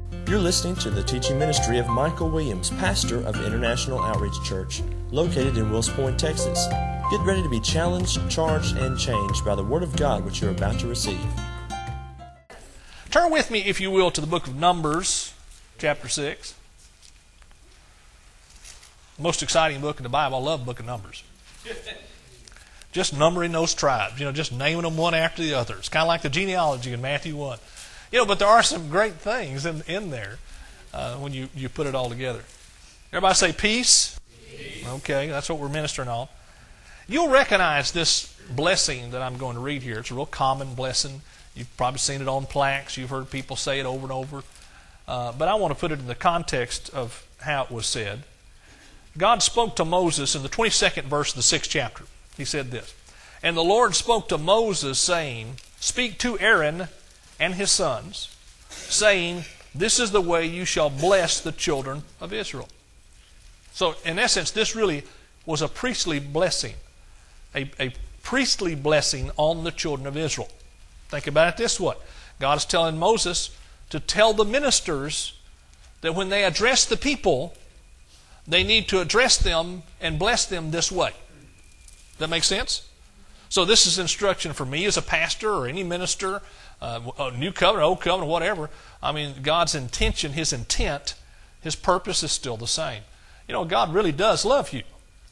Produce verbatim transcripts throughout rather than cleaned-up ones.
You're listening to the teaching ministry of Michael Williams, pastor of International Outreach Church, located in Wills Point, Texas. Get ready to be challenged, charged, and changed by the Word of God which you're about to receive. Turn with me, if you will, to the book of Numbers, chapter six. Most exciting book in the Bible. I love the book of Numbers. Just numbering those tribes, you know, just naming them one after the other. It's kind of like the genealogy in Matthew one. You know, but there are some great things in, in there uh, when you, you put it all together. Everybody say peace. Peace. Okay, that's what we're ministering on. You'll recognize this blessing that I'm going to read here. It's a real common blessing. You've probably seen it on plaques. You've heard people say it over and over. Uh, but I want to put it in the context of how it was said. God spoke to Moses in the twenty-second verse of the sixth chapter. He said this, "And the Lord spoke to Moses, saying, Speak to Aaron and his sons, saying, This is the way you shall bless the children of Israel." So, in essence, this really was a priestly blessing. A, a priestly blessing on the children of Israel. Think about it this way. God is telling Moses to tell the ministers that when they address the people, they need to address them and bless them this way. That makes sense? So this is instruction for me as a pastor or any minister, uh, a new covenant, old covenant, whatever. I mean, God's intention, His intent, His purpose is still the same. You know, God really does love you.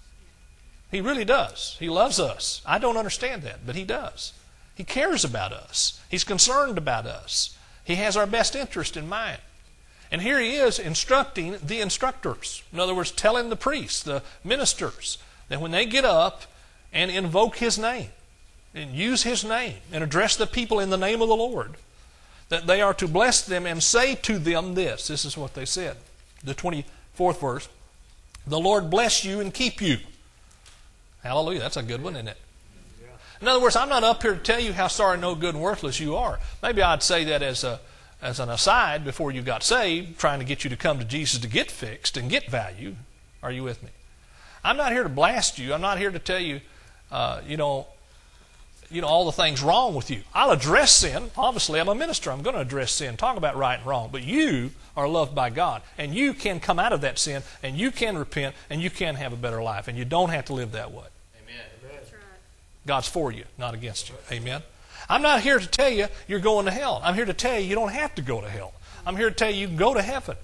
He really does. He loves us. I don't understand that, but He does. He cares about us. He's concerned about us. He has our best interest in mind. And here He is instructing the instructors. In other words, telling the priests, the ministers, that when they get up and invoke His name, and use His name, and address the people in the name of the Lord, that they are to bless them and say to them this. This is what they said. The twenty-fourth verse. "The Lord bless you and keep you." Hallelujah. That's a good one, isn't it? In other words, I'm not up here to tell you how sorry, no good, and worthless you are. Maybe I'd say that as a as an aside before you got saved, trying to get you to come to Jesus to get fixed and get value. Are you with me? I'm not here to blast you. I'm not here to tell you, uh, you know, you know, all the things wrong with you. I'll address sin. Obviously, I'm a minister. I'm going to address sin, talk about right and wrong. But you are loved by God, and you can come out of that sin, and you can repent, and you can have a better life, and you don't have to live that way. Amen. God's for you, not against you. Amen. I'm not here to tell you you're going to hell. I'm here to tell you you don't have to go to hell. I'm here to tell you you can go to heaven.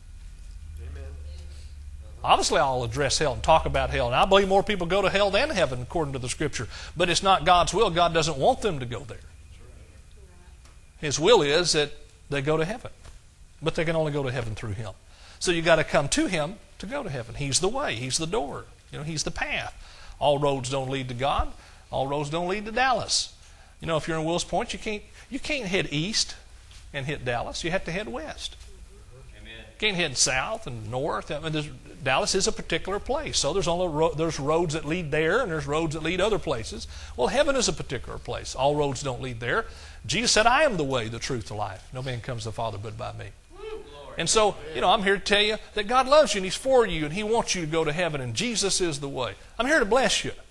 Amen. Obviously, I'll address hell and talk about hell. And I believe more people go to hell than heaven, according to the Scripture. But it's not God's will. God doesn't want them to go there. His will is that they go to heaven. But they can only go to heaven through Him. So you've got to come to Him to go to heaven. He's the way. He's the door. You know, He's the path. All roads don't lead to God. All roads don't lead to Dallas. You know, if you're in Wills Point, you can't you can't head east and hit Dallas. You have to head west. Amen. You can't head south and north. I mean, Dallas is a particular place, so there's only ro- there's roads that lead there, and there's roads that lead other places. Well, heaven is a particular place. All roads don't lead there. Jesus said, "I am the way, the truth, the life. No man comes to the Father but by me." And so, you know, I'm here to tell you that God loves you and He's for you and He wants you to go to heaven, and Jesus is the way. I'm here to bless you.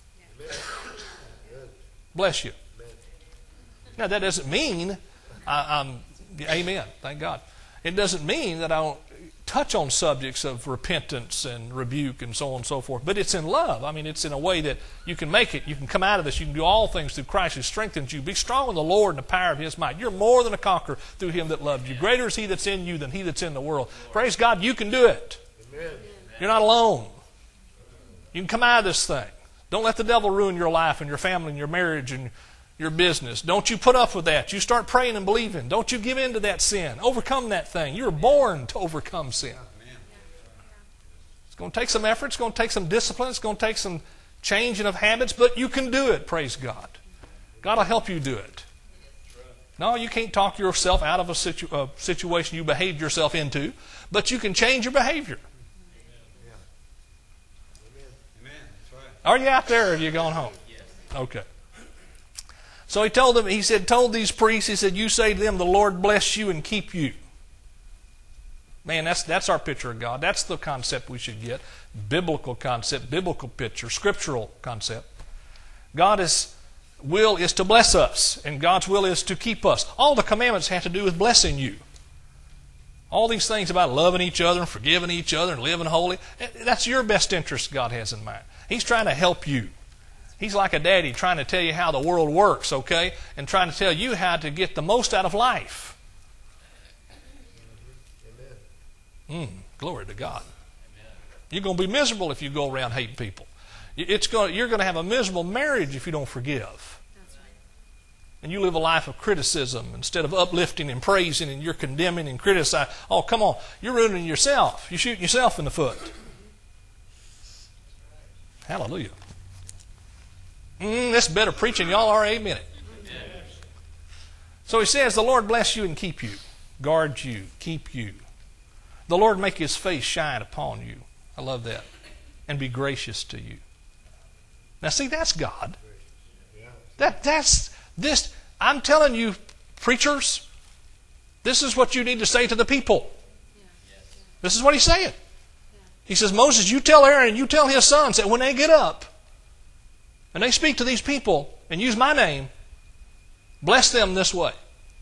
Bless you. Now, that doesn't mean I, I'm, amen, thank God. It doesn't mean that I don't touch on subjects of repentance and rebuke and so on and so forth, but it's in love. I mean, it's in a way that you can make it. You can come out of this. You can do all things through Christ who strengthens you. Be strong in the Lord and the power of His might. You're more than a conqueror through Him that loved you. Greater is He that's in you than he that's in the world. Praise God, you can do it. Amen. You're not alone. You can come out of this thing. Don't let the devil ruin your life and your family and your marriage and your business. Don't you put up with that. You start praying and believing. Don't you give in to that sin. Overcome that thing. You're born to overcome sin. It's going to take some effort. It's going to take some discipline. It's going to take some changing of habits, but you can do it, praise God. God will help you do it. No, you can't talk yourself out of a situ- uh, situation you behaved yourself into, but you can change your behavior. Are you out there or have you gone home? Okay. So he told them, he said, told these priests, he said, you say to them, the Lord bless you and keep you. Man, that's that's our picture of God. That's the concept we should get. Biblical concept, biblical picture, scriptural concept. God's will is to bless us, and God's will is to keep us. All the commandments have to do with blessing you. All these things about loving each other and forgiving each other and living holy, that's your best interest God has in mind. He's trying to help you. He's like a daddy trying to tell you how the world works, okay? And trying to tell you how to get the most out of life. Mm, glory to God. You're going to be miserable if you go around hating people. It's going, you're going to have a miserable marriage if you don't forgive. And you live a life of criticism instead of uplifting and praising, and you're condemning and criticizing. Oh, come on. You're ruining yourself. You're shooting yourself in the foot. Hallelujah. Mm, that's better preaching. Y'all are, amen it. So he says, the Lord bless you and keep you, guard you, keep you. The Lord make his face shine upon you. I love that. And be gracious to you. Now see, that's God. That, that's... This, I'm telling you, preachers, this is what you need to say to the people. This is what he's saying. He says, Moses, you tell Aaron, you tell his sons that when they get up and they speak to these people and use my name, bless them this way.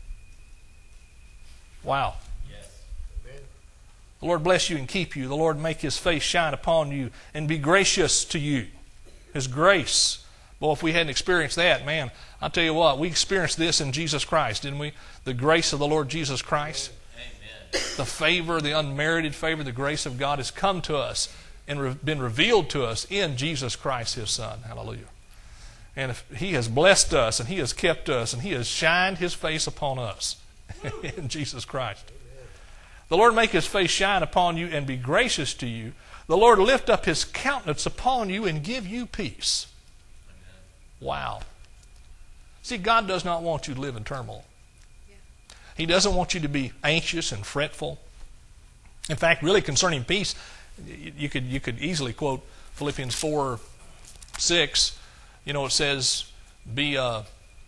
Wow. The Lord bless you and keep you. The Lord make his face shine upon you and be gracious to you. His grace. Well, if we hadn't experienced that, man, I'll tell you what, we experienced this in Jesus Christ, didn't we? The grace of the Lord Jesus Christ. Amen. The favor, the unmerited favor, the grace of God has come to us and re- been revealed to us in Jesus Christ, his Son. Hallelujah. And if he has blessed us and he has kept us and he has shined his face upon us in Jesus Christ. Amen. The Lord make his face shine upon you and be gracious to you. The Lord lift up his countenance upon you and give you peace. Wow. See, God does not want you to live in turmoil. Yeah. He doesn't want you to be anxious and fretful. In fact, really concerning peace, you could you could easily quote Philippians four, six. You know, it says, be, uh,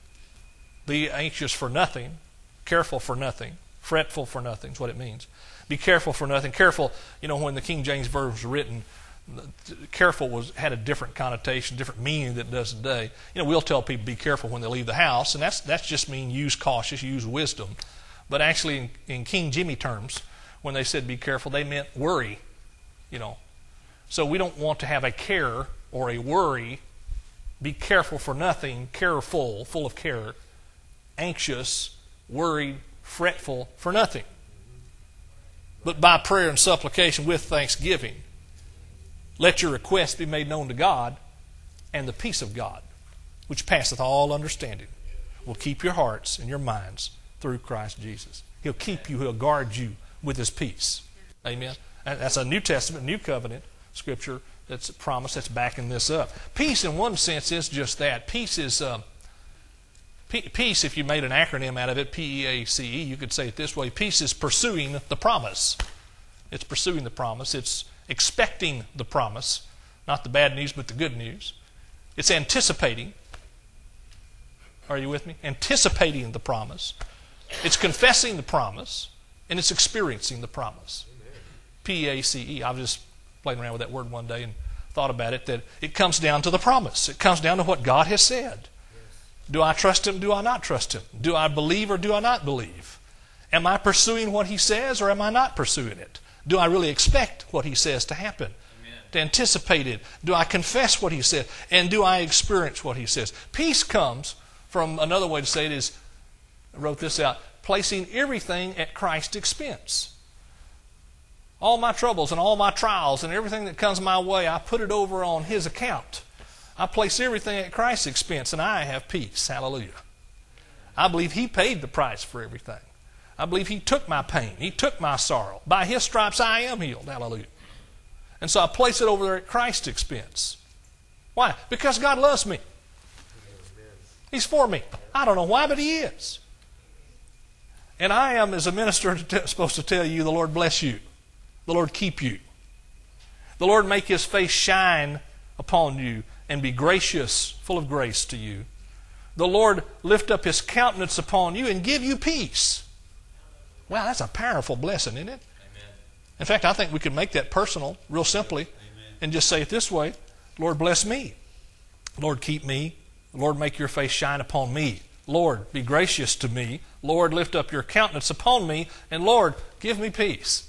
be anxious for nothing, careful for nothing, fretful for nothing is what it means. Be careful for nothing. Careful, you know, when the King James Version was written, careful was had a different connotation, different meaning than it does today. You know, we'll tell people be careful when they leave the house, and that's that's just mean use cautious, use wisdom. But actually, in, in King Jimmy terms, when they said be careful, they meant worry. You know, so we don't want to have a care or a worry. Be careful for nothing, careful, full of care, anxious, worried, fretful for nothing. But by prayer and supplication with thanksgiving, let your requests be made known to God, and the peace of God, which passeth all understanding, will keep your hearts and your minds through Christ Jesus. He'll keep you, he'll guard you with his peace. Amen. And that's a New Testament, New Covenant scripture that's a promise that's backing this up. Peace, in one sense, is just that. Peace is, uh, peace, if you made an acronym out of it, P E A C E, you could say it this way. Peace is pursuing the promise. It's pursuing the promise. It's expecting the promise, not the bad news, but the good news. It's anticipating. Are you with me? Anticipating the promise. It's confessing the promise, and it's experiencing the promise. P A C E. I was just playing around with that word one day and thought about it, that it comes down to the promise. It comes down to what God has said. Do I trust him? Do I not trust him? Do I believe or do I not believe? Am I pursuing what he says or am I not pursuing it? Do I really expect what he says to happen? Amen. To anticipate it? Do I confess what he said? And do I experience what he says? Peace comes from, another way to say it is, I wrote this out, placing everything at Christ's expense. All my troubles and all my trials and everything that comes my way, I put it over on his account. I place everything at Christ's expense, and I have peace. Hallelujah. I believe he paid the price for everything. I believe he took my pain. He took my sorrow. By his stripes I am healed. Hallelujah. And so I place it over there at Christ's expense. Why? Because God loves me. He's for me. I don't know why, but he is. And I am, as a minister, supposed to tell you, the Lord bless you. The Lord keep you. The Lord make his face shine upon you and be gracious, full of grace to you. The Lord lift up his countenance upon you and give you peace. Wow, that's a powerful blessing, isn't it? Amen. In fact, I think we could make that personal, real simply, Amen. And just say it this way. Lord, bless me. Lord, keep me. Lord, make your face shine upon me. Lord, be gracious to me. Lord, lift up your countenance upon me. And Lord, give me peace.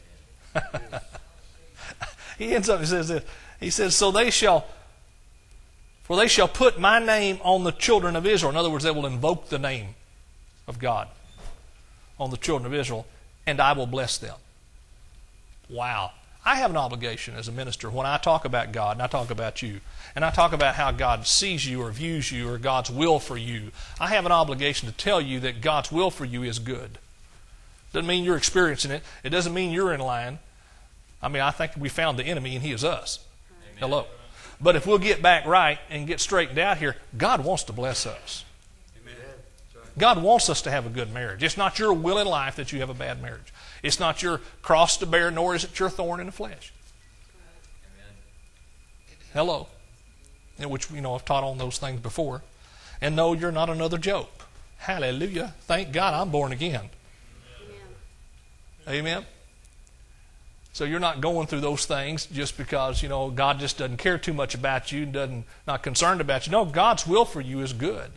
He ends up, he says this. He says, so they shall, for they shall put my name on the children of Israel. In other words, they will invoke the name of God on the children of Israel, and I will bless them. Wow. I have an obligation as a minister when I talk about God and I talk about you and I talk about how God sees you or views you or God's will for you. I have an obligation to tell you that God's will for you is good. Doesn't mean you're experiencing it. It doesn't mean you're in line. I mean, I think we found the enemy and he is us. Amen. Hello. But if we'll get back right and get straightened out here, God wants to bless us. Amen. God wants us to have a good marriage. It's not your will in life that you have a bad marriage. It's not your cross to bear, nor is it your thorn in the flesh. Amen. Hello. In which, you know, I've taught on those things before. And no, you're not another Job. Hallelujah. Thank God I'm born again. Amen. Amen. So you're not going through those things just because, you know, God just doesn't care too much about you, doesn't not concerned about you. No, God's will for you is good.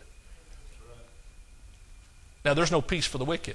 Now, there's no peace for the wicked.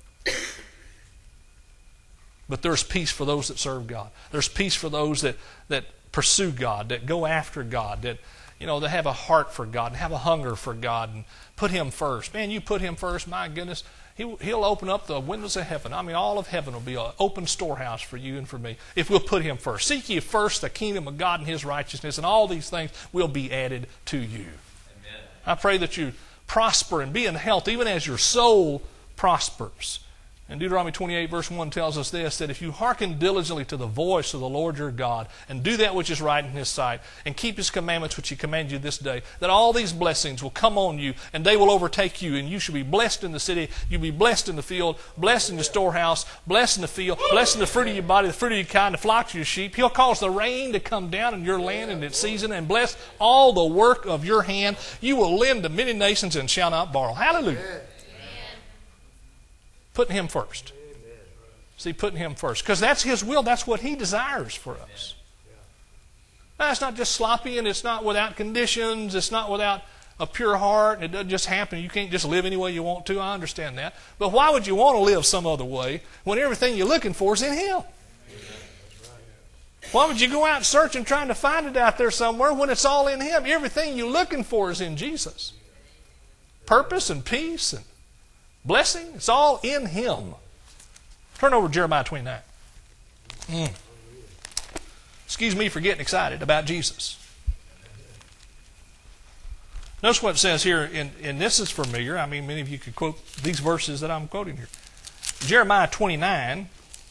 But there's peace for those that serve God. There's peace for those that, that pursue God, that go after God, that, you know, that have a heart for God and have a hunger for God and put Him first. Man, you put Him first, my goodness, he, He'll open up the windows of heaven. I mean, all of heaven will be an open storehouse for you and for me if we'll put Him first. Seek ye first the kingdom of God and His righteousness, and all these things will be added to you. Amen. I pray that you prosper and be in health even as your soul prospers. And Deuteronomy twenty-eight verse one tells us this, that if you hearken diligently to the voice of the Lord your God and do that which is right in His sight and keep His commandments which He commanded you this day, that all these blessings will come on you and they will overtake you, and you shall be blessed in the city, you'll be blessed in the field, blessed in the storehouse, blessed in the field, blessed in the fruit of your body, the fruit of your kind, the flocks of your sheep. He'll cause the rain to come down in your land in its season and bless all the work of your hand. You will lend to many nations and shall not borrow. Hallelujah. Putting Him first. Amen. See, putting Him first. Because that's His will. That's what He desires for us. Now, it's not just sloppy, and it's not without conditions. It's not without a pure heart. And it doesn't just happen. You can't just live any way you want to. I understand that. But why would you want to live some other way when everything you're looking for is in Him? Why would you go out searching, trying to find it out there somewhere when it's all in Him? Everything you're looking for is in Jesus. Purpose and peace and blessing, it's all in Him. Turn over to Jeremiah twenty-nine. Mm. Excuse me for getting excited about Jesus. Notice what it says here, and, and this is familiar. I mean, many of you could quote these verses that I'm quoting here. Jeremiah twenty-nine.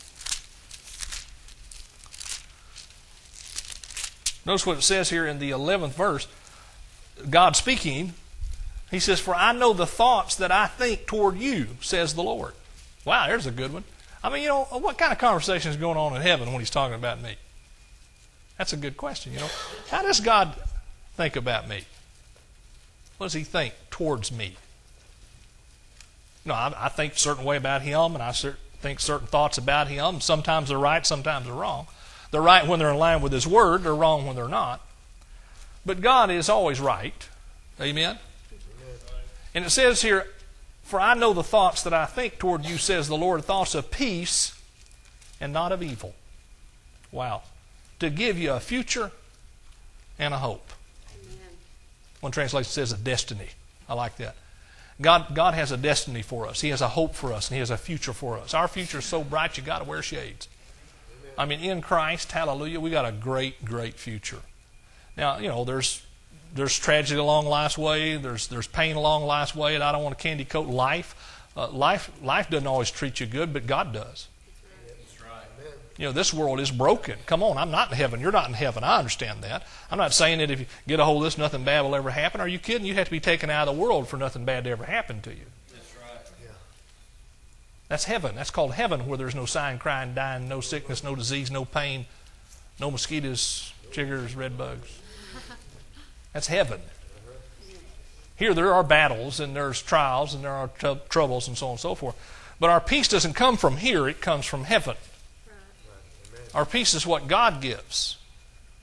Notice what it says here in the eleventh verse. God speaking. He says, for I know the thoughts that I think toward you, says the Lord. Wow, there's a good one. I mean, you know, what kind of conversation is going on in heaven when He's talking about me? That's a good question, you know. How does God think about me? What does He think towards me? No, I, I think a certain way about Him, and I cer- think certain thoughts about Him. Sometimes they're right, sometimes they're wrong. They're right when they're in line with His Word. They're wrong when they're not. But God is always right. Amen? And it says here, for I know the thoughts that I think toward you, says the Lord, thoughts of peace and not of evil. Wow. To give you a future and a hope. Amen. One translation says a destiny. I like that. God, God has a destiny for us. He has a hope for us, and He has a future for us. Our future is so bright you got to wear shades. Amen. I mean, in Christ, hallelujah, we got a great, great future. Now, you know, there's There's tragedy along life's way. There's there's pain along life's way, and I don't want to candy coat life. Uh, life life doesn't always treat you good, but God does. That's right. You know, this world is broken. Come on, I'm not in heaven. You're not in heaven. I understand that. I'm not saying that if you get a hold of this, nothing bad will ever happen. Are you kidding? You have to be taken out of the world for nothing bad to ever happen to you. That's right. Yeah. That's heaven. That's called heaven, where there's no sighing, crying, dying, no sickness, no disease, no pain, no mosquitoes, chiggers, red bugs. That's heaven. Here there are battles and there's trials and there are t- troubles and so on and so forth. But our peace doesn't come from here, it comes from heaven. Our peace is what God gives.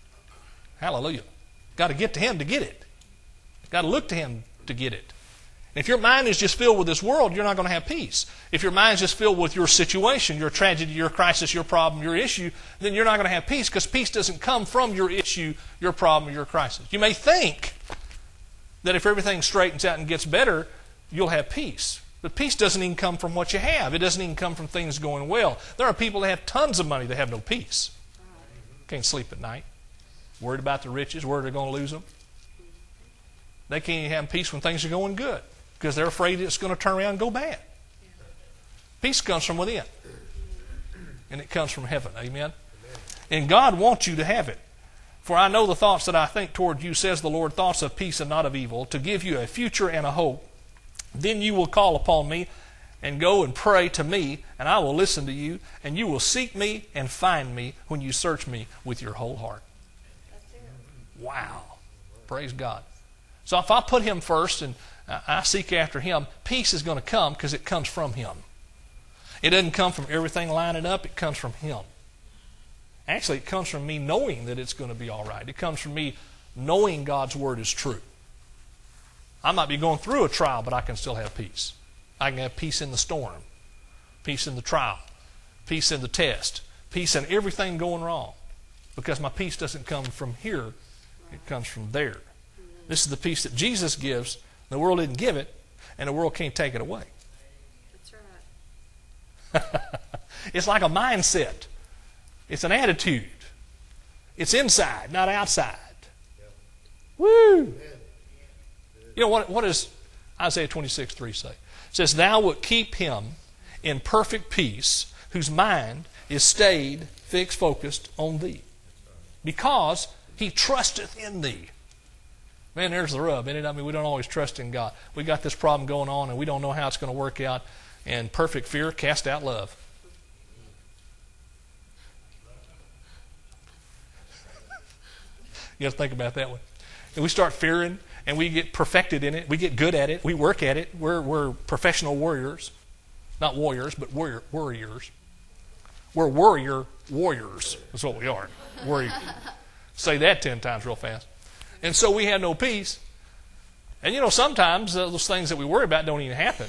Hallelujah. Got to get to Him to get it. Got to look to Him to get it. If your mind is just filled with this world, you're not going to have peace. If your mind is just filled with your situation, your tragedy, your crisis, your problem, your issue, then you're not going to have peace, because peace doesn't come from your issue, your problem, your crisis. You may think that if everything straightens out and gets better, you'll have peace. But peace doesn't even come from what you have. It doesn't even come from things going well. There are people that have tons of money that have no peace. Can't sleep at night. Worried about the riches, worried they're going to lose them. They can't even have peace when things are going good, because they're afraid it's going to turn around and go bad. Peace comes from within. And it comes from heaven. Amen? And God wants you to have it. For I know the thoughts that I think toward you, says the Lord, thoughts of peace and not of evil, to give you a future and a hope. Then you will call upon me and go and pray to me, and I will listen to you, and you will seek me and find me when you search me with your whole heart. Wow. Praise God. So if I put Him first and I seek after Him, peace is going to come because it comes from Him. It doesn't come from everything lining up. It comes from Him. Actually, it comes from me knowing that it's going to be all right. It comes from me knowing God's Word is true. I might be going through a trial, but I can still have peace. I can have peace in the storm, peace in the trial, peace in the test, peace in everything going wrong, because my peace doesn't come from here. It comes from there. This is the peace that Jesus gives. The world didn't give it, and the world can't take it away. That's right. It's like a mindset. It's an attitude. It's inside, not outside. Woo! You know, what, what does Isaiah twenty-six three say? It says, Thou wilt keep him in perfect peace, whose mind is stayed, fixed, focused on thee, because he trusteth in thee. Man, there's the rub, isn't it? I mean, we don't always trust in God. We got this problem going on, and we don't know how it's going to work out. And perfect fear cast out love. You have to think about that one. And we start fearing, and we get perfected in it. We get good at it. We work at it. We're, we're professional warriors. Not warriors, but warrior, warriors. We're warrior warriors. That's what we are. Warrior. Say that ten times real fast. And so we have no peace. And you know, sometimes uh, those things that we worry about don't even happen.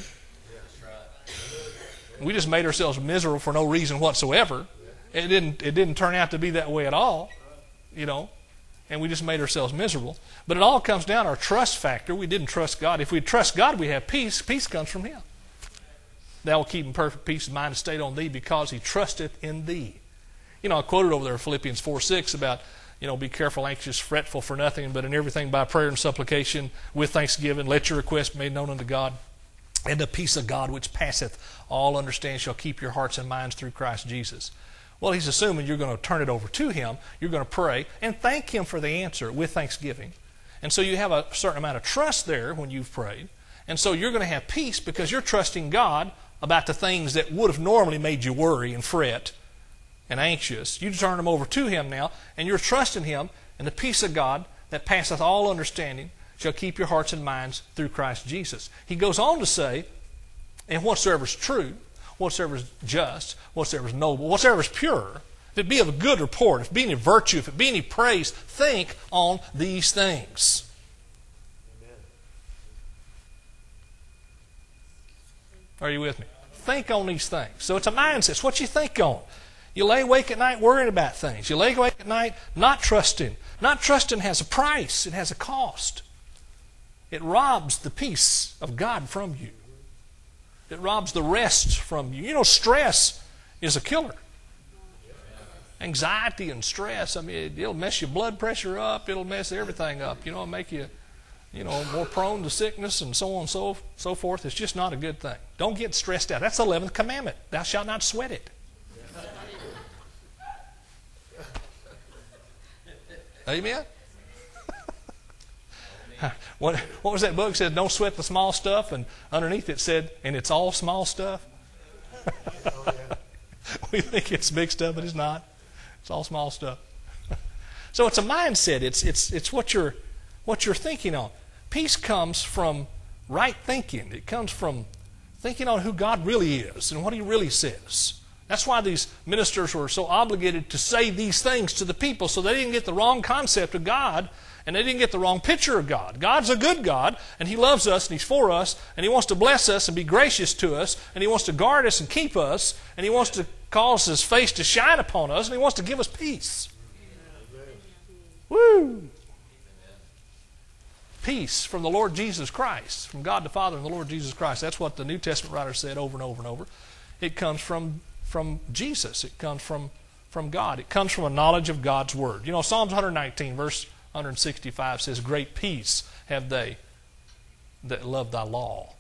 We just made ourselves miserable for no reason whatsoever. It didn't, it didn't turn out to be that way at all, you know. And we just made ourselves miserable. But it all comes down to our trust factor. We didn't trust God. If we trust God, we have peace. Peace comes from Him. Thou will keep in perfect peace his mind stayed on thee, because he trusteth in thee. You know, I quoted over there Philippians four six about, you know, be careful, anxious, fretful for nothing, but in everything by prayer and supplication with thanksgiving, let your requests be made known unto God. And the peace of God, which passeth all understanding, shall keep your hearts and minds through Christ Jesus. Well, he's assuming you're going to turn it over to Him. You're going to pray and thank Him for the answer with thanksgiving. And so you have a certain amount of trust there when you've prayed. And so you're going to have peace because you're trusting God about the things that would have normally made you worry and fret and anxious. You turn them over to Him now, and you're trusting Him, and the peace of God that passeth all understanding shall keep your hearts and minds through Christ Jesus. He goes on to say, and whatsoever is true, whatsoever is just, whatsoever is noble, whatsoever is pure, if it be of a good report, if it be any virtue, if it be any praise, think on these things. Amen. Are you with me? Think on these things. So it's a mindset. It's what you think on. You lay awake at night worrying about things. You lay awake at night not trusting. Not trusting has a price. It has a cost. It robs the peace of God from you. It robs the rest from you. You know, stress is a killer. Anxiety and stress, I mean, it'll mess your blood pressure up. It'll mess everything up. You know, make you, you know, more prone to sickness and so on and so, so forth. It's just not a good thing. Don't get stressed out. That's the eleventh commandment. Thou shalt not sweat it. Amen? What, what was that book? It said, don't sweat the small stuff, and underneath it said, and it's all small stuff. Oh, yeah. We think it's big stuff, but it's not. It's all small stuff. So it's a mindset. It's it's it's what you're what you're thinking on. Peace comes from right thinking. It comes from thinking on who God really is and what He really says. That's why these ministers were so obligated to say these things to the people, so they didn't get the wrong concept of God, and they didn't get the wrong picture of God. God's a good God, and He loves us, and He's for us, and He wants to bless us and be gracious to us, and He wants to guard us and keep us, and He wants to cause His face to shine upon us, and He wants to give us peace. Woo! Peace from the Lord Jesus Christ, from God the Father and the Lord Jesus Christ. That's what the New Testament writer said over and over and over. It comes from, from Jesus. It comes from, from God. It comes from a knowledge of God's Word. You know, Psalms one nineteen, verse one sixty-five says, great peace have they that love thy law.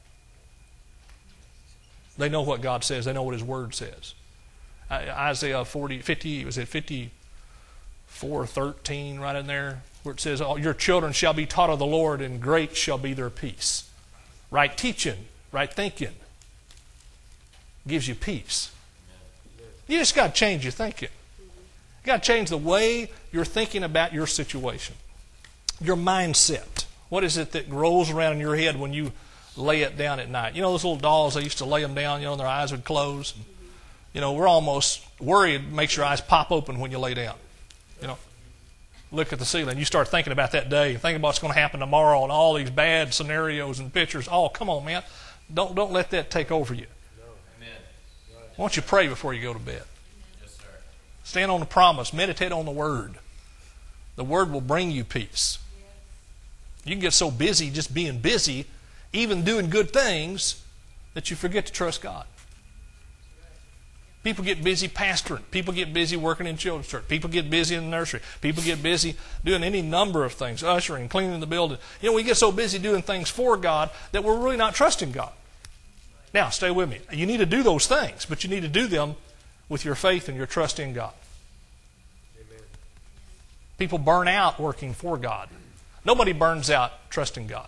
They know what God says. They know what His Word says. Isaiah forty, fifty, was it fifty-four thirteen right in there, where it says, oh, your children shall be taught of the Lord, and great shall be their peace. Right teaching, right thinking gives you peace. You just got to change your thinking. You got to change the way you're thinking about your situation. Your mindset. What is it that rolls around in your head when you lay it down at night? You know those little dolls, they used to lay them down, you know, and their eyes would close. You know, we're almost worried, makes your eyes pop open when you lay down. You know, look at the ceiling. You start thinking about that day, thinking about what's going to happen tomorrow and all these bad scenarios and pictures. Oh, come on, man. Don't, don't let that take over you. Why don't you pray before you go to bed? Yes, sir. Stand on the promise. Meditate on the Word. The Word will bring you peace. You can get so busy just being busy, even doing good things, that you forget to trust God. People get busy pastoring. People get busy working in children's church. People get busy in the nursery. People get busy doing any number of things, ushering, cleaning the building. You know, we get so busy doing things for God that we're really not trusting God. Now, stay with me. You need to do those things, but you need to do them with your faith and your trust in God. Amen. People burn out working for God. Nobody burns out trusting God.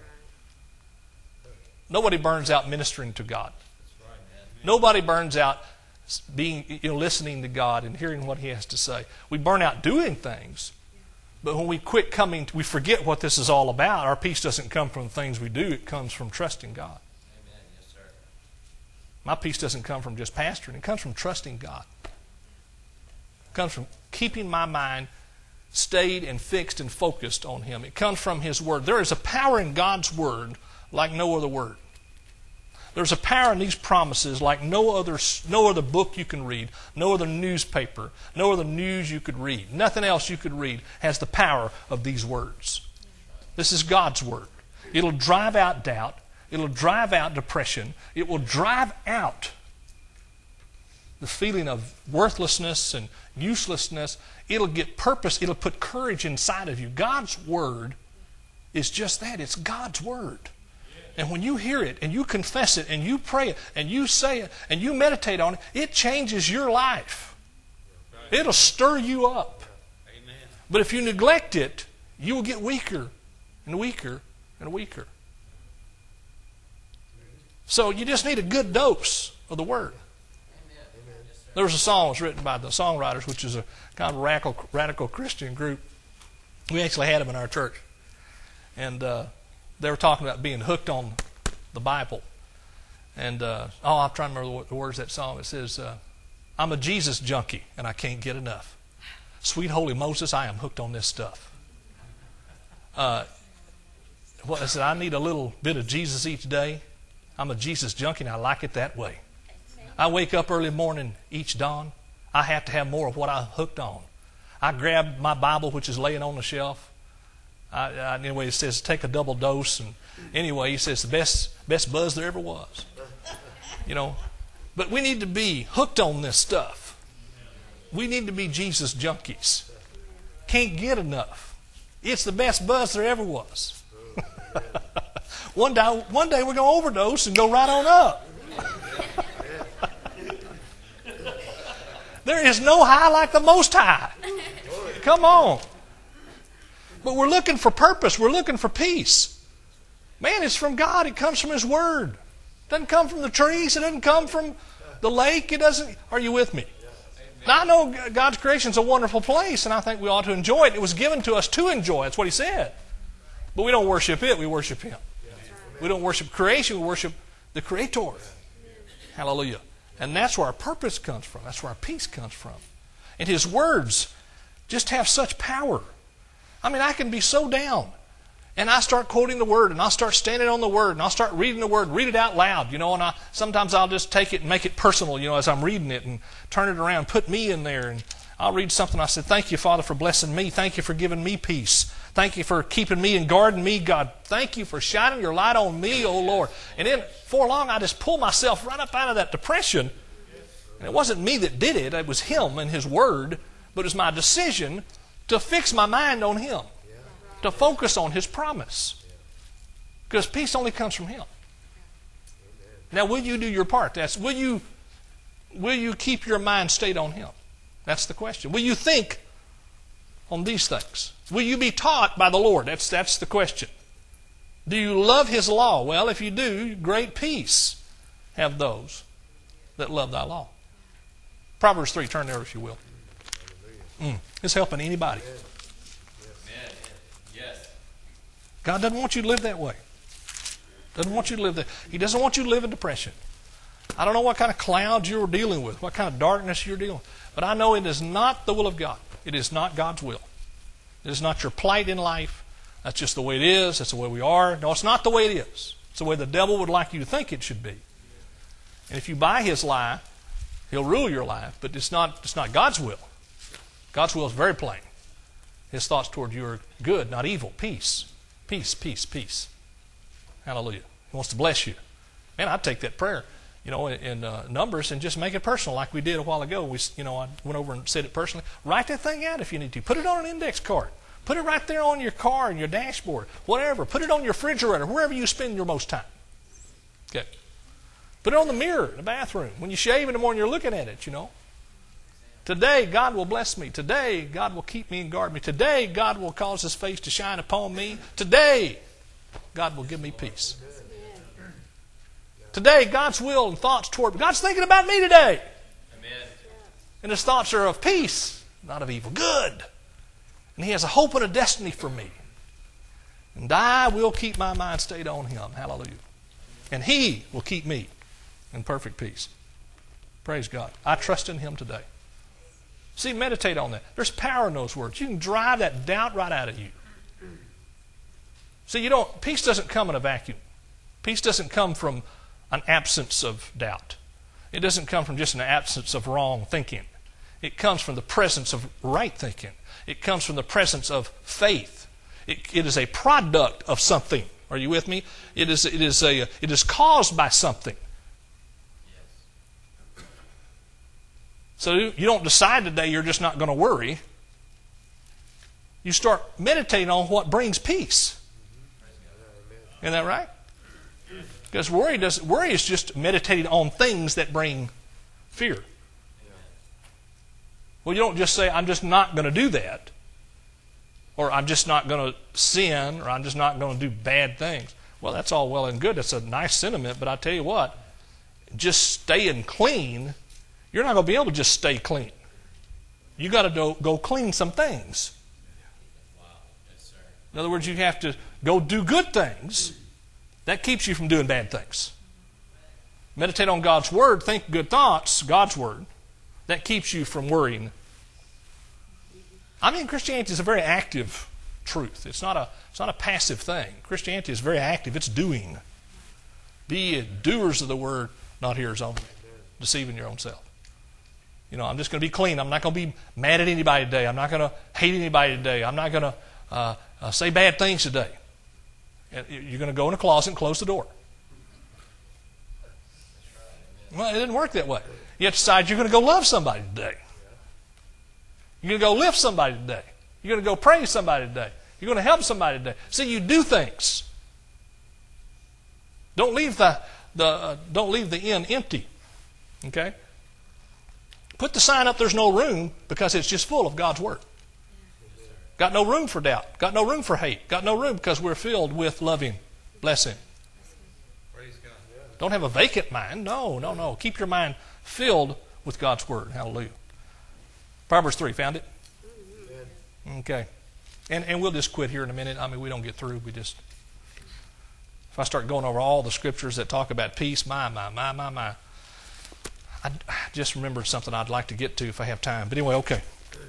Nobody burns out ministering to God. Nobody burns out being, you know, listening to God and hearing what He has to say. We burn out doing things, but when we quit coming, we forget what this is all about. Our peace doesn't come from the things we do. It comes from trusting God. My peace doesn't come from just pastoring. It comes from trusting God. It comes from keeping my mind stayed and fixed and focused on Him. It comes from His Word. There is a power in God's Word like no other word. There's a power in these promises like no other, no other book you can read, no other newspaper, no other news you could read. Nothing else you could read has the power of these words. This is God's Word. It'll drive out doubt. It'll drive out depression. It will drive out the feeling of worthlessness and uselessness. It'll get purpose. It'll put courage inside of you. God's Word is just that. It's God's Word. And when you hear it and you confess it and you pray it and you say it and you meditate on it, it changes your life. It'll stir you up. But if you neglect it, you will get weaker and weaker and weaker. So you just need a good dose of the Word. There was a song that was written by the Songwriters, which is a kind of radical, radical Christian group. We actually had them in our church. And uh, they were talking about being hooked on the Bible. And, uh, oh, I'm trying to remember the words of that song. It says, uh, I'm a Jesus junkie, and I can't get enough. Sweet Holy Moses, I am hooked on this stuff. Uh, well, I said, I need a little bit of Jesus each day. I'm a Jesus junkie, and I like it that way. I wake up early morning each dawn. I have to have more of what I'm hooked on. I grab my Bible, which is laying on the shelf. I, I, anyway, it says take a double dose. And anyway, he says the best best buzz there ever was. You know, but we need to be hooked on this stuff. We need to be Jesus junkies. Can't get enough. It's the best buzz there ever was. One day, one day we're going to overdose and go right on up. There is no high like the Most High. Come on. But we're looking for purpose. We're looking for peace. Man, it's from God. It comes from His Word. It doesn't come from the trees. It doesn't come from the lake. It doesn't. Are you with me? Now, I know God's creation is a wonderful place, and I think we ought to enjoy it. It was given to us to enjoy. That's what He said. But we don't worship it. We worship Him. We don't worship creation. We worship the Creator. Hallelujah. And that's where our purpose comes from. That's where our peace comes from. And His words just have such power. I mean, I can be so down, and I start quoting the Word, and I'll start standing on the Word, and I'll start reading the Word, read it out loud, you know, and I, sometimes I'll just take it and make it personal, you know, as I'm reading it, and turn it around, put me in there, and I'll read something. I said, thank you, Father, for blessing me. Thank you for giving me peace. Thank you for keeping me and guarding me, God. Thank you for shining your light on me, oh Lord. And then, before long, I just pulled myself right up out of that depression. And it wasn't me that did it. It was Him and His Word. But it was my decision to fix my mind on Him, to focus on His promise. Because peace only comes from Him. Now, will you do your part? That's, will you, will you keep your mind stayed on Him? That's the question. Will you think on these things? Will you be taught by the Lord? That's, that's the question. Do you love His law? Well, if you do, great peace have those that love thy law. Proverbs three, turn there if you will. Mm, it's helping anybody. God doesn't want you to live that way. Doesn't want you to live that. He doesn't want you to live in depression. I don't know what kind of clouds you're dealing with, what kind of darkness you're dealing with, but I know it is not the will of God. It is not God's will. It is not your plight in life. That's just the way it is. That's the way we are. No, it's not the way it is. It's the way the devil would like you to think it should be. And if you buy his lie, he'll rule your life, but it's not, it's not God's will. God's will is very plain. His thoughts toward you are good, not evil. Peace. Peace, peace, peace. Hallelujah. He wants to bless you. Man, I'd take that prayer, you know, in, in uh, Numbers and just make it personal like we did a while ago. We, you know, I went over and said it personally. Write that thing out if you need to. Put it on an index card. Put it right there on your car and your dashboard. Whatever. Put it on your refrigerator, wherever you spend your most time. Okay. Put it on the mirror in the bathroom. When you shave in the morning, you're looking at it, you know. Today, God will bless me. Today, God will keep me and guard me. Today, God will cause His face to shine upon me. Today, God will give me peace. Today, God's will and thoughts toward me. God's thinking about me today. Amen. And His thoughts are of peace, not of evil. Good. And He has a hope and a destiny for me. And I will keep my mind stayed on Him. Hallelujah. And He will keep me in perfect peace. Praise God. I trust in Him today. See, meditate on that. There's power in those words. You can drive that doubt right out of you. See, you don't, peace doesn't come in a vacuum. Peace doesn't come from an absence of doubt. It doesn't come from just an absence of wrong thinking. It comes from the presence of right thinking. It comes from the presence of faith. It, it is a product of something. Are you with me? It is, it is, a, it is caused by something. So you don't decide today you're just not going to worry. You start meditating on what brings peace. Isn't that right? Because worry does worry is just meditating on things that bring fear. Well, you don't just say, I'm just not going to do that. Or I'm just not going to sin. Or I'm just not going to do bad things. Well, that's all well and good. That's a nice sentiment. But I tell you what, just staying clean, you're not going to be able to just stay clean. You got to go, go clean some things. In other words, you have to go do good things. That keeps you from doing bad things. Meditate on God's Word. Think good thoughts, God's Word. That keeps you from worrying. I mean, Christianity is a very active truth. It's not a, it's not a passive thing. Christianity is very active. It's doing. Be doers of the Word, not hearers only. Deceiving your own self. You know, I'm just going to be clean. I'm not going to be mad at anybody today. I'm not going to hate anybody today. I'm not going to uh, uh, say bad things today. You're going to go in a closet and close the door. Well, it didn't work that way. You have to decide you're going to go love somebody today. You're going to go lift somebody today. You're going to go praise somebody today. You're going to help somebody today. See, you do things. Don't leave the the uh, don't leave the inn empty. Okay? Put the sign up, there's no room, because it's just full of God's Word. Got no room for doubt. Got no room for hate. Got no room because we're filled with loving, blessing. Praise God. Don't have a vacant mind. No, no, no. Keep your mind filled with God's Word. Hallelujah. Proverbs three, found it? Okay. And and we'll just quit here in a minute. I mean, we don't get through. We just, if I start going over all the scriptures that talk about peace, my, my, my, my, my. I just remembered something I'd like to get to if I have time. But anyway, okay.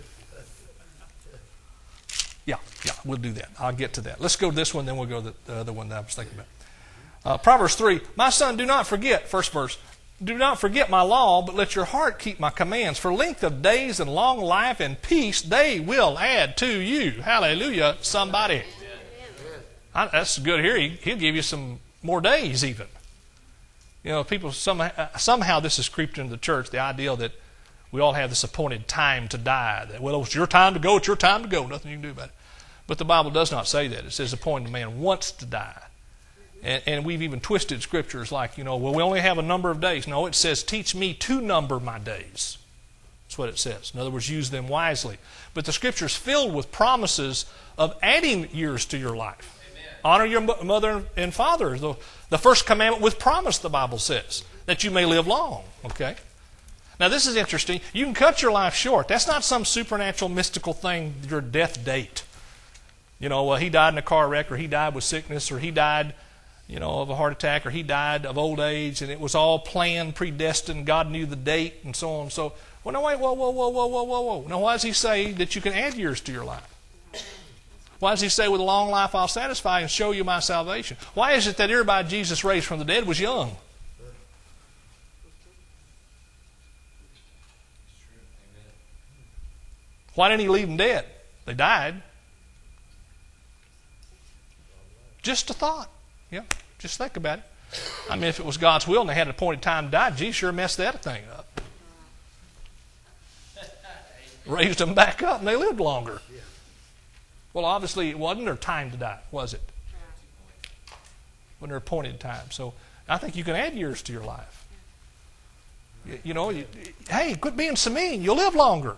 Yeah, yeah, we'll do that. I'll get to that. Let's go to this one, then we'll go to the other one that I was thinking about. Uh, Proverbs three, my son, do not forget, first verse, do not forget my law, but let your heart keep my commands. For length of days and long life and peace, they will add to you. Hallelujah, somebody. I, that's good here. He, he'll give you some more days even. You know, people, somehow, somehow this has creeped into the church, the idea that we all have this appointed time to die. That, well, it's your time to go, it's your time to go. Nothing you can do about it. But the Bible does not say that. It says appointed man wants to die. And, and we've even twisted scriptures like, you know, well, we only have a number of days. No, it says, teach me to number my days. That's what it says. In other words, use them wisely. But the scripture is filled with promises of adding years to your life. Amen. Honor your mother and father. The, the first commandment with promise, the Bible says, that you may live long. Okay? Now, this is interesting. You can cut your life short. That's not some supernatural, mystical thing, your death date. You know, well, he died in a car wreck, or he died with sickness, or he died, you know, of a heart attack, or he died of old age, and it was all planned, predestined. God knew the date, and so on. So, well, no, wait, whoa, whoa, whoa, whoa, whoa, whoa, whoa. Now, why does he say that you can add years to your life? Why does he say, with a long life I'll satisfy and show you my salvation? Why is it that everybody Jesus raised from the dead was young? Why didn't he leave them dead? They died. Just a thought. Yeah, just think about it. I mean, if it was God's will and they had an appointed time to die, Jesus sure messed that thing up. Raised them back up and they lived longer. Well, obviously it wasn't their time to die, was it? Wasn't their appointed time. So I think you can add years to your life. You, you know, you, hey, quit being so mean. You'll live longer.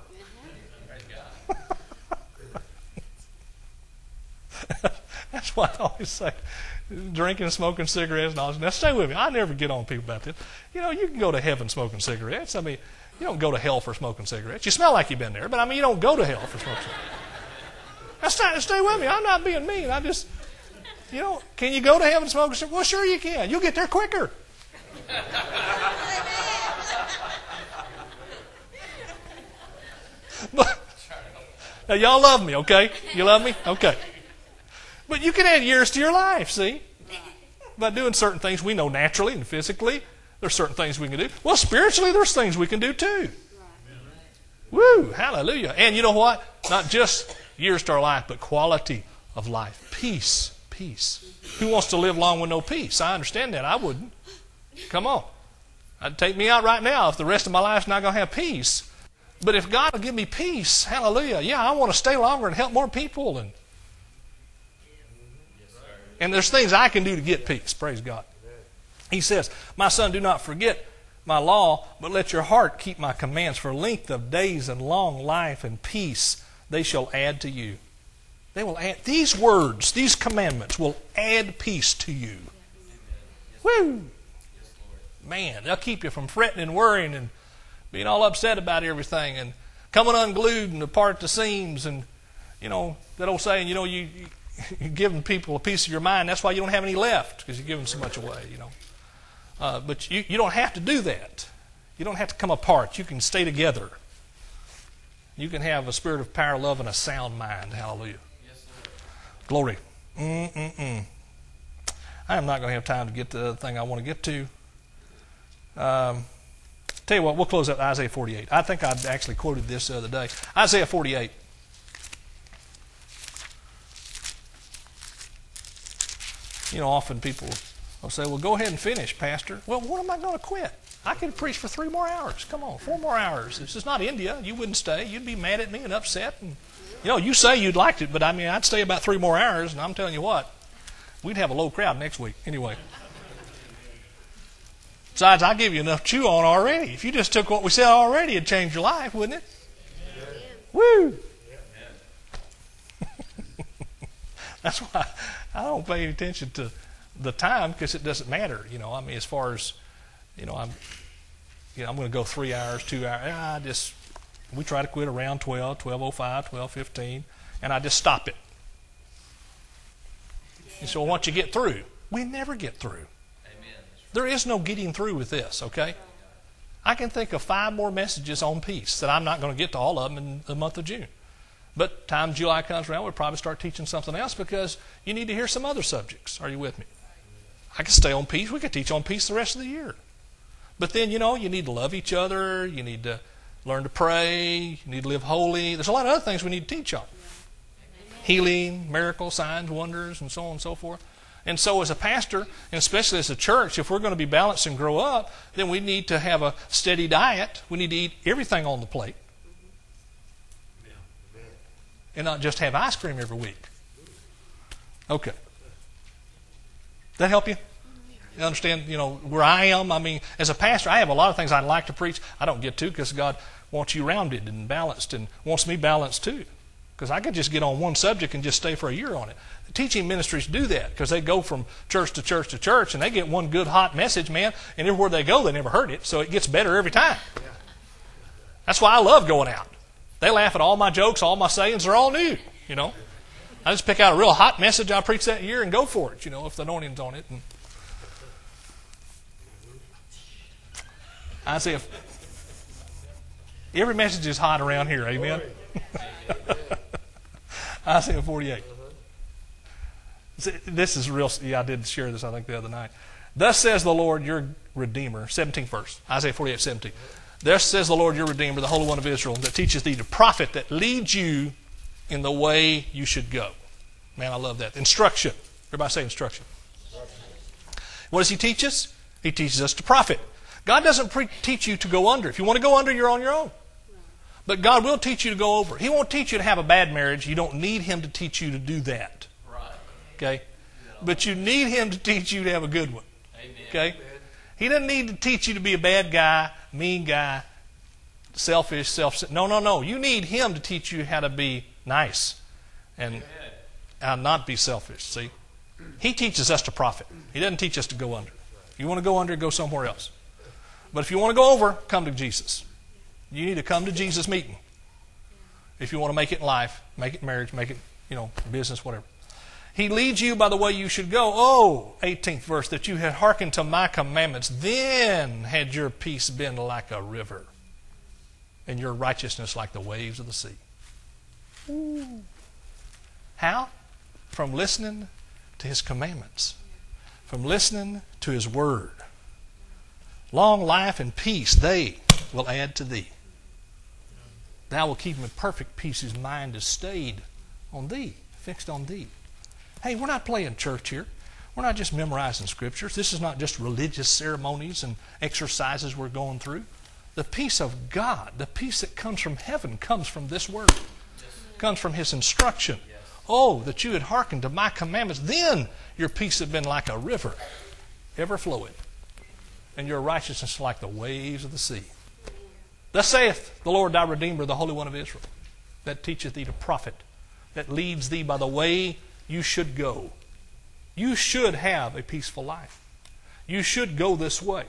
That's why I always say, drinking, smoking cigarettes, and all this. Now, stay with me. I never get on people about this. You know, you can go to heaven smoking cigarettes. I mean, you don't go to hell for smoking cigarettes. You smell like you've been there, but I mean, you don't go to hell for smoking cigarettes. Now, stay, stay with me. I'm not being mean. I just, you know, can you go to heaven smoking cigarettes? Well, sure you can. You'll get there quicker. But, now, y'all love me, okay? You love me? Okay. But you can add years to your life, see? By doing certain things we know naturally and physically. There's certain things we can do. Well, spiritually, there's things we can do too. Woo! Hallelujah. And you know what? Not just years to our life, but quality of life. Peace. Peace. Who wants to live long with no peace? I understand that. I wouldn't. Come on. That'd take me out right now if the rest of my life's not going to have peace. But if God will give me peace, hallelujah, yeah, I want to stay longer and help more people. And And there's things I can do to get peace. Praise God. He says, my son, do not forget my law, but let your heart keep my commands. For length of days and long life and peace they shall add to you. They will add, these words, these commandments will add peace to you. Woo! Man, they'll keep you from fretting and worrying and being all upset about everything and coming unglued and apart at the seams. And, you know, that old saying, you know, you... you You're giving people a piece of your mind. That's why you don't have any left, because you're giving so much away, you know. Uh, but you, you don't have to do that. You don't have to come apart. You can stay together. You can have a spirit of power, love, and a sound mind. Hallelujah. Yes, glory. Mm-mm-mm. I am not going to have time to get to the thing I want to get to. Um, tell you what, we'll close out Isaiah forty-eight. I think I actually quoted this the other day. Isaiah forty-eight. You know, often people will say, well, go ahead and finish, Pastor. Well, what am I going to quit? I could preach for three more hours. Come on, four more hours. This is not India. You wouldn't stay. You'd be mad at me and upset. And, you know, you say you'd liked it, but I mean, I'd stay about three more hours, and I'm telling you what, we'd have a low crowd next week anyway. Besides, I give you enough to chew on already. If you just took what we said already, it'd change your life, wouldn't it? Amen. Woo! That's why I don't pay attention to the time, because it doesn't matter. You know, I mean, as far as, you know, I'm, you know, I'm going to go three hours, two hours. I just, we try to quit around twelve, twelve oh five, twelve fifteen, and I just stop it. And so once you get through, we never get through. Amen. There is no getting through with this, okay? I can think of five more messages on peace that I'm not going to get to all of them in the month of June. But time July comes around, we'll probably start teaching something else because you need to hear some other subjects. Are you with me? I can stay on peace. We could teach on peace the rest of the year. But then, you know, you need to love each other. You need to learn to pray. You need to live holy. There's a lot of other things we need to teach on. Healing, miracles, signs, wonders, and so on and so forth. And so as a pastor, and especially as a church, if we're going to be balanced and grow up, then we need to have a steady diet. We need to eat everything on the plate. And not just have ice cream every week. Okay. That help you? You understand, you know, where I am? I mean, as a pastor, I have a lot of things I'd like to preach. I don't get to because God wants you rounded and balanced and wants me balanced too. Because I could just get on one subject and just stay for a year on it. Teaching ministries do that because they go from church to church to church and they get one good hot message, man, and everywhere they go, they never heard it, so it gets better every time. That's why I love going out. They laugh at all my jokes, all my sayings, they're all new, you know. I just pick out a real hot message I preach that year and go for it, you know, if the anointing's on it. And I say, if every message is hot around here, amen? Isaiah forty-eight. This is real. Yeah, I did share this, I think, the other night. Thus says the Lord, your Redeemer. seventeenth verse. Isaiah forty-eight, seventeen. Thus says the Lord, your Redeemer, the Holy One of Israel, that teaches thee the prophet that leads you in the way you should go. Man, I love that. Instruction. Everybody say instruction. What does he teach us? He teaches us to profit. God doesn't pre- teach you to go under. If you want to go under, you're on your own. But God will teach you to go over. He won't teach you to have a bad marriage. You don't need Him to teach you to do that. Okay? But you need Him to teach you to have a good one. Okay? He doesn't need to teach you to be a bad guy, mean guy, selfish, self. No, no, no. You need Him to teach you how to be nice and uh, not be selfish. See? He teaches us to profit. He doesn't teach us to go under. If you want to go under, go somewhere else. But if you want to go over, come to Jesus. You need to come to Jesus meeting. If you want to make it in life, make it in marriage, make it, you know, business, whatever. He leads you by the way you should go. Oh, eighteenth verse, that you had hearkened to my commandments, then had your peace been like a river, and your righteousness like the waves of the sea. Ooh. How? From listening to His commandments. From listening to His word. Long life and peace they will add to thee. Thou will keep him in perfect peace whose mind is stayed on thee, fixed on thee. Hey, we're not playing church here. We're not just memorizing scriptures. This is not just religious ceremonies and exercises we're going through. The peace of God, the peace that comes from heaven, comes from this word. Comes from His instruction. Oh, that you had hearkened to my commandments, then your peace had been like a river, ever flowing, and your righteousness like the waves of the sea. Thus saith the Lord thy Redeemer, the Holy One of Israel, that teacheth thee to profit, that leads thee by the way you should go. You should have a peaceful life. You should go this way.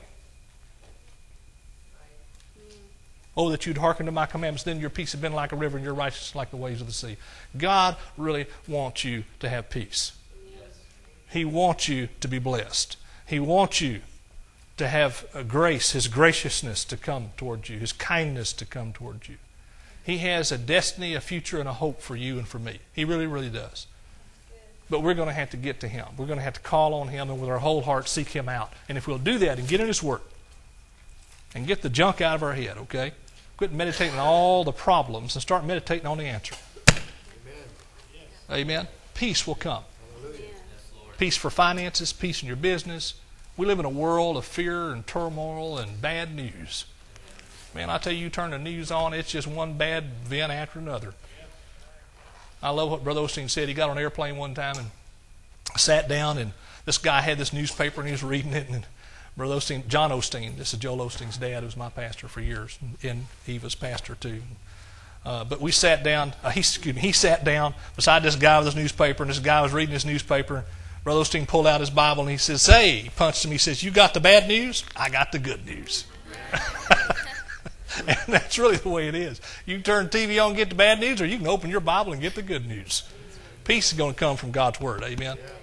Oh, that you'd hearken to my commandments, then your peace had been like a river and your righteousness like the waves of the sea. God really wants you to have peace. He wants you to be blessed. He wants you to have a grace, His graciousness to come towards you, His kindness to come towards you. He has a destiny, a future, and a hope for you and for me. He really, really does. But we're going to have to get to Him. We're going to have to call on Him and with our whole heart seek Him out. And if we'll do that and get in His Word and get the junk out of our head, okay? Quit meditating on all the problems and start meditating on the answer. Amen. Amen. Peace will come. Peace for finances, peace in your business. We live in a world of fear and turmoil and bad news. Man, I tell you, you turn the news on, it's just one bad event after another. I love what Brother Osteen said. He got on an airplane one time and sat down, and this guy had this newspaper, and he was reading it, and Brother Osteen, John Osteen, this is Joel Osteen's dad, who was my pastor for years, and he was pastor too. Uh, but we sat down, uh, he, excuse me, he sat down beside this guy with his newspaper, and this guy was reading his newspaper. Brother Osteen pulled out his Bible, and he says, hey, he punched him. He says, you got the bad news? I got the good news. And that's really the way it is. You can turn the T V on and get the bad news, or you can open your Bible and get the good news. Peace is going to come from God's Word. Amen.